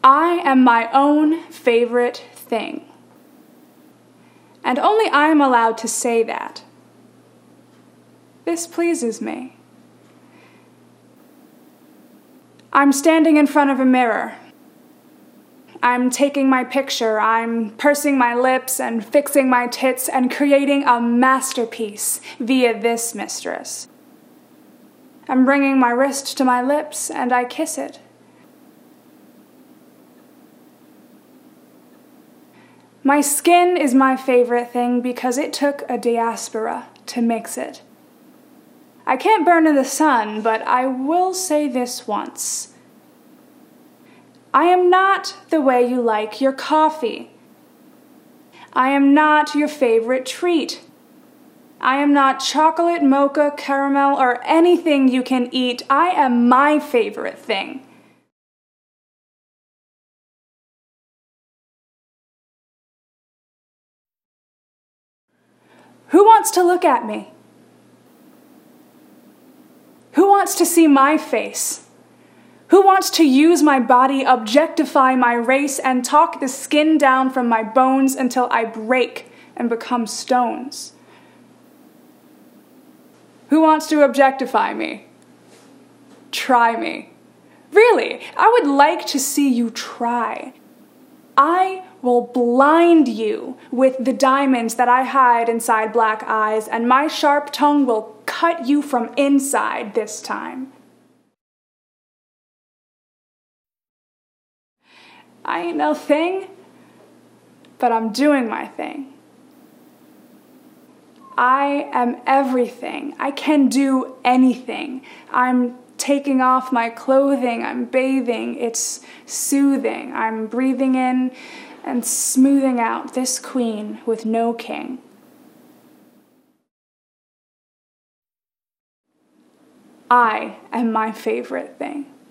I am my own favorite thing. And only I am allowed to say that. This pleases me. I'm standing in front of a mirror. I'm taking my picture. I'm pursing my lips and fixing my tits and creating a masterpiece via this mistress. I'm bringing my wrist to my lips and I kiss it. My skin is my favorite thing because it took a diaspora to mix it. I can't burn in the sun, but I will say this once. I am not the way you like your coffee. I am not your favorite treat. I am not chocolate, mocha, caramel, or anything you can eat. I am my favorite thing. Who wants to look at me? Who wants to see my face? Who wants to use my body, objectify my race, and talk the skin down from my bones until I break and become stones? Who wants to objectify me? Try me. Really, I would like to see you try. I will blind you with the diamonds that I hide inside black eyes, and my sharp tongue will cut you from inside this time. I ain't no thing, but I'm doing my thing. I am everything. I can do anything. I'm taking off my clothing. I'm bathing. It's soothing. I'm breathing in and smoothing out this queen with no king. I am my favorite thing.